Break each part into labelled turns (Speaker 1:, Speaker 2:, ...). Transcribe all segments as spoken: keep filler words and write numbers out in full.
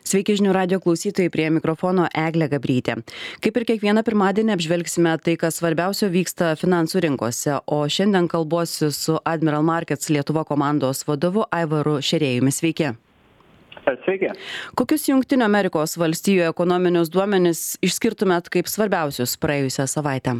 Speaker 1: Sveiki žinių radijo klausytojai, prie mikrofono Eglė Gabrytė. Kaip ir kiekvieną pirmadienį apžvelgsime tai, kas svarbiausio vyksta finansų rinkose, o šiandien kalbuosi su Admiral Markets Lietuva komandos vadovu Aivaru Šerėjumi. Sveiki.
Speaker 2: Sveiki.
Speaker 1: Kokius Jungtinių Amerikos valstijų ekonominius duomenis išskirtumėt kaip svarbiausius praėjusią savaitę?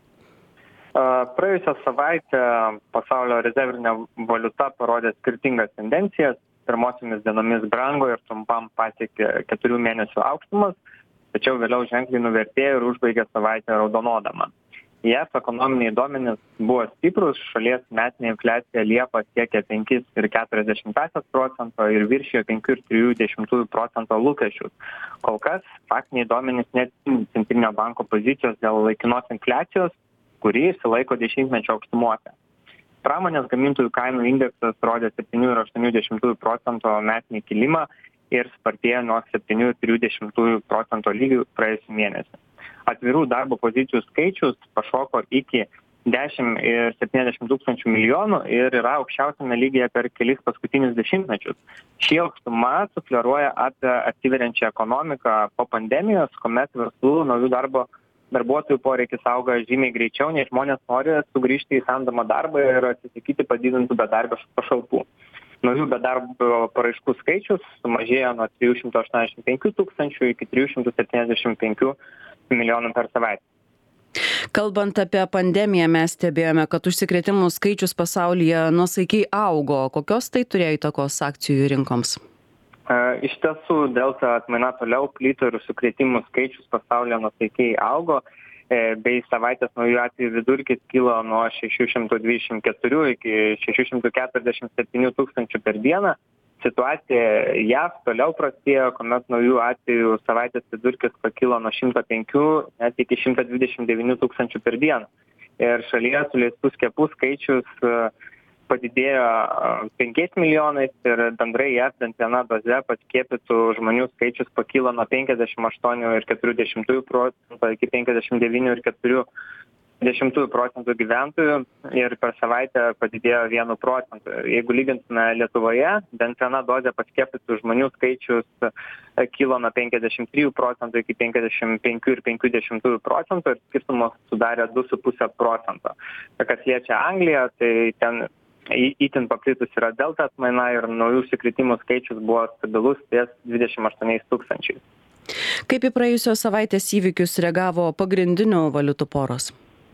Speaker 2: Praėjusią savaitę pasaulio rezervinė valiuta parodė skirtingas tendencijas. Pirmosiomis dienomis brango ir trumpam pasiekė keturių mėnesių aukštumas, tačiau vėliau ženkliai nuvertėjo ir užbaigė savaitę raudonodama. J A V ekonominiai duomenys buvo stiprus, šalies metinė infliacija Liepą siekė penki ir keturias dešimtąsias procento ir viršijo penki ir trijų dešimtųjų procento lūkesčius. Kol kas faktiniai duomenys neatspindi Centrinio banko pozicijos dėl laikinos infliacijos, kuri išsilaiko dešimtmečio aukštumuose. Pramonės gamintojų kainų indeksas rodė septyni ir aštuoni dešimtųjų procento metinį kilimą ir spartėjo nuo septyni ir trijų dešimtųjų procento lygių praėjusį mėnesį. Atvirų darbo pozicijų skaičius pašoko iki dešimt ir septyniasdešimt tūkstančių milijonų ir yra aukščiausiame lygyje per kelis paskutinius dešimtmečius. Ši aukštuma sufleruoja apie atsiveriančią ekonomiką po pandemijos, kuomet verslų naujų darbo darbuotojų poreikis auga žymiai greičiau, nei žmonės nori sugrįžti į samdomą darbą ir atsisakyti padidintų bedarbio pašalpų. Naujų bedarbio paraiškų skaičius sumažėjo nuo trijų šimtų aštuoniasdešimt penkių tūkstančių iki trijų šimtų septyniasdešimt penkių milijonų per savaitę.
Speaker 1: Kalbant apie pandemiją, mes stebėjome, kad užsikrėtimų skaičius pasaulyje nuosaikiai augo. Kokios tai turėjo įtakos akcijų rinkoms?
Speaker 2: Iš tiesų, delta atmaina toliau plito ir užsikrėtimų skaičius pasaulyje nuosaikiai augo, bei savaitės naujų atvejų vidurkis kilo nuo šešių šimtų dvidešimt keturių iki šešių šimtų keturiasdešimt septynių tūkstančių per dieną. Situacija J A V toliau prastėjo, kuomet naujų atvejų savaitės vidurkis pakilo nuo šimto penkių net iki šimto dvidešimt devynių tūkstančių per dieną. Ir šalyje suleistų skiepų skaičius padidėjo penkiais milijonais ir bendrai J A V bent viena doze paskiepytų žmonių skaičius pakilo nuo penkiasdešimt aštuonių ir keturių dešimtųjų procento iki penkiasdešimt devynių ir keturių dešimtųjų procentų gyventojų ir per savaitę padidėjo vienu procentu. Jeigu lygintume Lietuvoje, bent viena dozė paskiepytų žmonių skaičius kilo nuo penkiasdešimt trijų procentų iki penkiasdešimt penkių ir penkių dešimtųjų procentų ir skirtumas sudarė du su puse procento. Kas liečia Angliją, tai ten itin paplitus yra delta atmaina ir naujų užsikrėtimų skaičius buvo stabilus ties dvidešimt aštuoniais tūkstančiais.
Speaker 1: Kaip į praėjusios savaitės įvykius reagavo pagrindinių valiutų poros?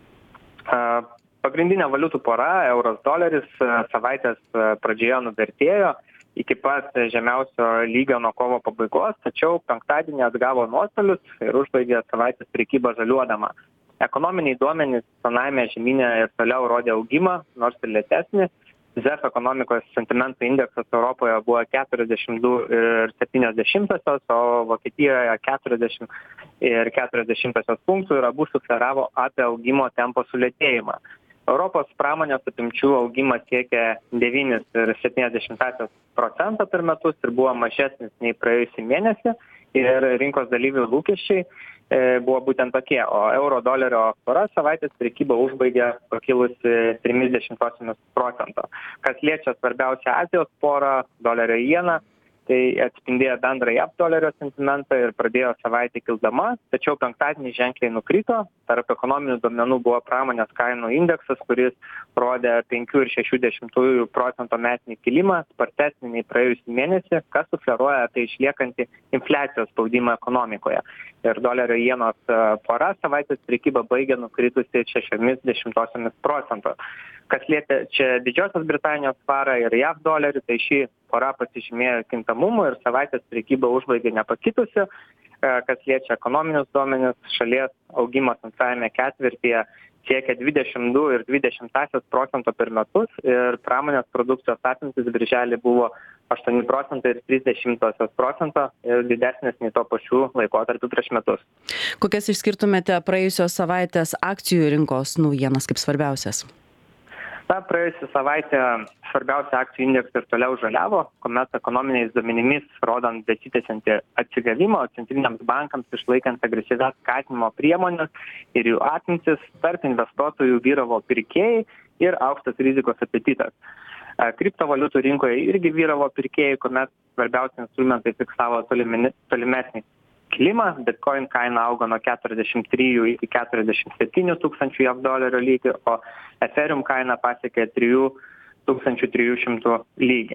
Speaker 2: Pagrindinė valiutų pora, euros doleris, savaitės pradžioje nuvertėjo iki pat žemiausio lygio nuo kovo pabaigos, tačiau penktadienį atgavo nuostolius ir užbaigė savaitės prekybą žaliuodama. Ekonominiai duomenys senajame žemyne ir toliau rodė augimą, nors ir lėtesnį. Z E F ekonomikos sentimento indeksas Europoje buvo keturiasdešimt du ir septynios dešimtosios, o Vokietijoje keturiasdešimt ir keturios dešimtosios punktų ir abu sufleravo apie augimo tempo sulėtėjimą. Europos pramonės apimčių augimas siekė devynis ir septynias dešimtąsias procento per metus ir buvo mažesnis nei praėjusį mėnesį ir rinkos dalyvių lūkesčiai buvo būtent tokie, o euro dolerio pora savaitės prekybą užbaigė pakilusi trimis dešimtosiomis procento. Kas liečia svarbiausią Azijos porą, dolerio jeną, tai atspindėjo bendrą J A V dolerio sentimentą ir pradėjo savaitę kildama, tačiau penktadienį ženkliai nukrito. Tarp ekonominių duomenų buvo pramonės kainų indeksas, kuris rodė penkių ir šešių dešimtųjų procento metinį kilimą, spartesnį nei praėjusį mėnesį, kas sufleruoja apie išliekantį infliacijos spaudimą ekonomikoje. Ir dolerio jenos pora savaitės prekybą baigė nukritusi šešiomis dešimtosiomis procento. Kas liečia čia Didžiosios Britanijos svarą ir J A V dolerį, tai ši pora pasižymėjo kintamumu ir savaitės prekybą užbaigė nepakitusi. Kas liečia ekonominius duomenis, šalies augimas antrajame ketvirtyje siekia dvidešimt du ir dvi dešimtąsias procento per metus ir pramonės produkcijos apimtys birželį buvo aštuoni procentai ir trys dešimtosios procento ir didesnės nei to pačių laikotarpių prieš metus.
Speaker 1: Kokias išskirtumėte praėjusios savaitės akcijų rinkos naujienas kaip svarbiausias?
Speaker 2: Na, praėjusią savaitę svarbiausia akcijų indeksai ir toliau žaliavo, kuomet ekonominiais duomenimis rodant besitęsiantį atsigavimą, centriniams bankams išlaikant agresyvias skatinimo priemonės ir jų apimtis, tarp investuotojų vyravo pirkėjai ir aukštas rizikos apetitas. Kriptovaliutų rinkoje irgi vyravo pirkėjai, kuomet svarbiausi instrumentai fiksavo tolimeni- tolimesnį kilimą. Bitcoin kaina augo nuo keturiasdešimt trijų iki keturiasdešimt septynių tūkstančių jav dolerio lygį, o Ethereum kaina pasiekė trijų tūkstančių trijų šimtų lygį.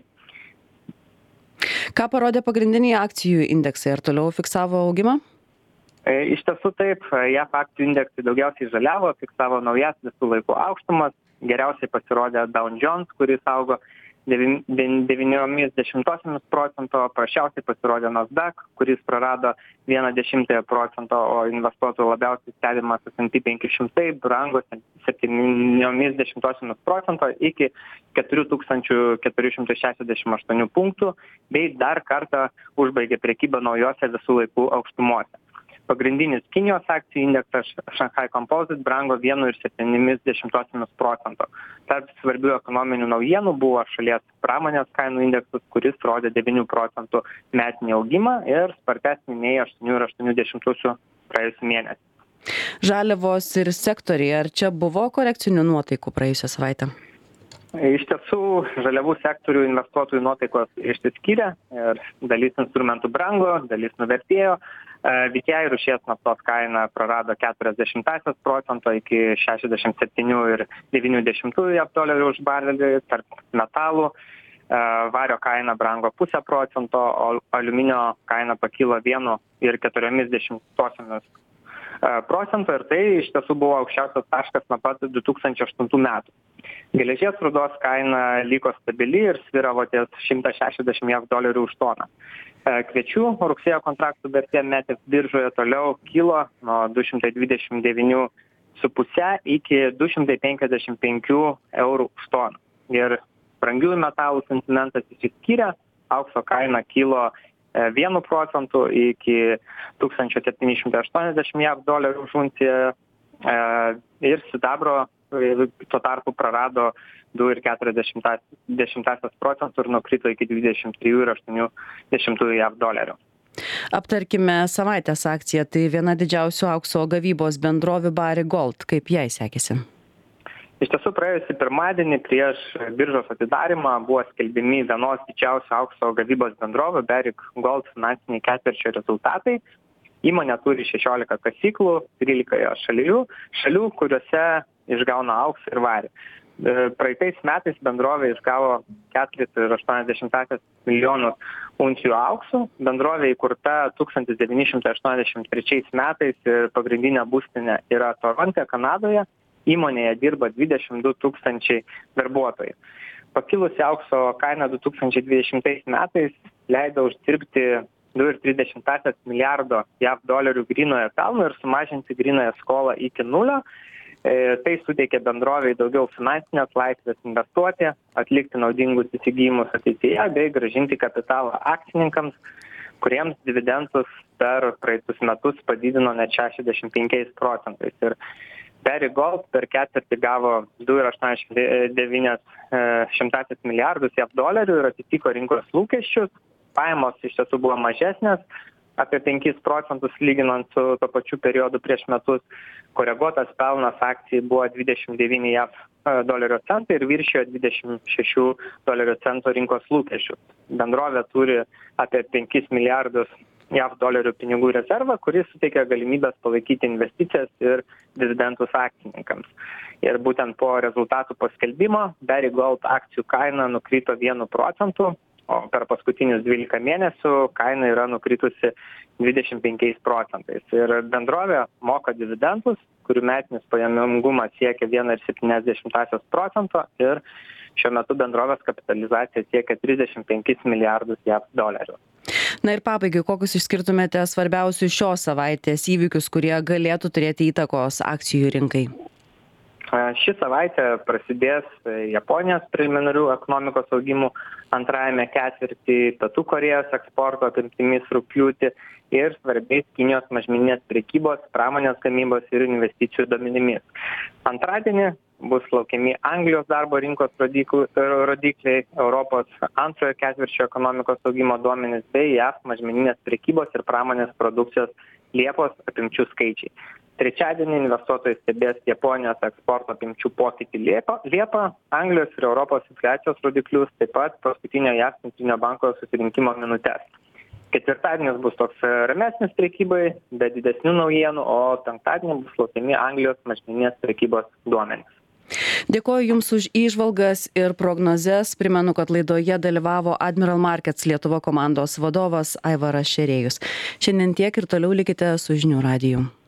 Speaker 1: Ką parodė pagrindiniai akcijų indeksai? Ar toliau fiksavo augimą?
Speaker 2: Iš tiesų taip, jav akcijų indeksai daugiausiai žaliavo, fiksavo naujas visų laikų aukštumas. Geriausiai pasirodė Dow Jones, kuris augo devyniomis dešimtosiomis procento, prasčiausiai pasirodė Nasdaq, kuris prarado vieną dešimtąją procento, o investuotojų labiausiai stebimas S and P penki šimtai brango septyniomis dešimtosiomis procento iki keturių tūkstančių keturių šimtų šešiasdešimt aštuonių punktų, bei dar kartą užbaigė prekybą naujose visų laikų aukštumose. Pagrindinis Kinijos akcijų indeksas Shanghai Composite brango vienu ir septyniomis dešimtosiomis procento. Tarp svarbių ekonominių naujienų buvo šalies pramonės kainų indeksas, kuris rodė devynių procentų metinį augimą ir spartesnį nei aštuonių ir aštuonių dešimtųjų praėjusį mėnesį.
Speaker 1: Žaliavos ir sektoriai, ar čia buvo korekcinių nuotaikų praėjusią savaitę?
Speaker 2: Iš tiesų, žaliavų sektorių investuotojų nuotaikos išsiskyrė ir dalis instrumentų brango, dalis nuvertėjo. V T I rūšies naftos kaina prarado keturiasdešimtąsias procento iki šešiasdešimt septynių ir devynių dešimtųjų jav dolerių už barelį. Tarp metalų vario kaina brango pusę procento, o aliuminio kaina pakilo vienu ir keturiomis dešimtosiomis procento ir tai iš tiesų buvo aukščiausias taškas nuo pat du tūkstančiai aštuntų metų. Geležies rūdos kaina liko stabili ir svyravo ties šimtas šešiasdešimt jav dolerių už toną. Kviečių rugsėjo kontraktų vertė metės biržoje toliau kilo nuo du šimtai dvidešimt devynių su puse iki du šimtai penkiasdešimt penkių eurų už toną. Ir brangiųjų metalų sentimentas išsiskyrė, aukso kaina kilo vienu procentu iki tūkstančio septyni šimtai aštuoniasdešimt jav dolerių už unciją ir sidabro tuo tarpu prarado du ir keturias dešimtąsias procentų ir nukrito iki dvidešimt trijų ir aštuonių dešimtųjų jav dolerių.
Speaker 1: Aptarkime savaitės akciją. Tai viena didžiausių aukso gavybos bendrovių Barrick Gold. Kaip jai sekėsi?
Speaker 2: Iš tiesų, praėjusį pirmadienį prieš biržos atidarymą buvo skelbiami vienos didžiausių aukso gavybos bendrovių Barrick Gold finansiniai ketvirčio rezultatai. Įmonė turi šešiolika kasyklų, trylikoje šalių, šalių, kuriuose išgauna auksą ir varį. Praeitais metais bendrovė išgavo keturis ir aštuonias dešimtąsias milijonus uncijų auksų. Bendrovė įkurta tūkstantis devyni šimtai aštuoniasdešimt trečiais metais ir pagrindinė būstinė yra Toronte, Kanadoje. Įmonėje dirba dvidešimt du tūkstančiai darbuotojų. Pakilusi aukso kaina du tūkstančiai dvidešimtais metais leido uždirbti du ir tris dešimtąsias milijardo jav dolerių grynojo pelno ir sumažinti grynąją skolą iki nulio. Tai suteikė bendrovei daugiau finansinės laisvės investuoti, atlikti naudingus įsigijimus ateityje bei grąžinti kapitalą akcininkams, kuriems dividendus per praeitus metus padidino net šešiasdešimt penkiais procentais. Ir Barrick Gold per ketvirtį gavo du ir aštuoniasdešimt devynias šimtąsias milijardus jav dolerių ir atitiko rinkos lūkesčius. Pajamos iš tiesų buvo mažesnės, apie penkis procentus lyginant su to pačiu periodu prieš metus. Koreguotas pelnas akcijai buvo dvidešimt devyni jav dolerio centai ir viršijo dvidešimt šešių dolerio centų rinkos lūkesčius. Bendrovė turi apie penkis milijardus jav dolerių pinigų rezervą, kuris suteikia galimybės palaikyti investicijas ir dividendus akcininkams. Ir būtent po rezultatų paskelbimo Barrick Gold akcijų kaina nukrito vienu procentu, o per paskutinius dvylika mėnesių kaina yra nukritusi dvidešimt penkiais procentais. Ir bendrovė moka dividendus, kurių metinis pajamingumas siekia vieną ir septynias dešimtąsias procento ir šiuo metu bendrovės kapitalizacija siekia trisdešimt penkis milijardus jav dolerių.
Speaker 1: Na ir pabaigai, kokius išskirtumėte svarbiausius šios savaitės įvykius, kurie galėtų turėti įtakos akcijų rinkai?
Speaker 2: Ši savaitė prasidės Japonijos preliminarių ekonomikos augimų antrajame ketvirtį, Pietų Korėjos eksporto apimtimis rugpjūtį ir svarbiais Kinijos mažmeninės prekybos, pramonės gamybos ir investicijų duomenimis. Antradienį bus laukiami Anglijos darbo rinkos rodikliai, Europos antrojo ketvirčio ekonomikos augimo duomenys bei jav mažmeninės prekybos ir pramonės produkcijos Liepos apimčių skaičiai. Trečiadienį investuotojai stebės Japonijos eksporto apimčių pokytį Liepą, Liepą, Anglijos ir Europos infliacijos rodiklius, taip pat paskutinio J A V Centrinio banko susirinkimo minutes. Ketvirtadienis bus toks ramesnis prekybai, be didesnių naujienų, o penktadienį bus laukiami Anglijos mažmeninės prekybos duomenys.
Speaker 1: Dėkoju Jums už įžvalgas ir prognozes. Primenu, kad laidoje dalyvavo Admiral Markets Lietuva komandos vadovas Aivaras Šerėjus. Šiandien tiek ir toliau likite su Žinių radiju.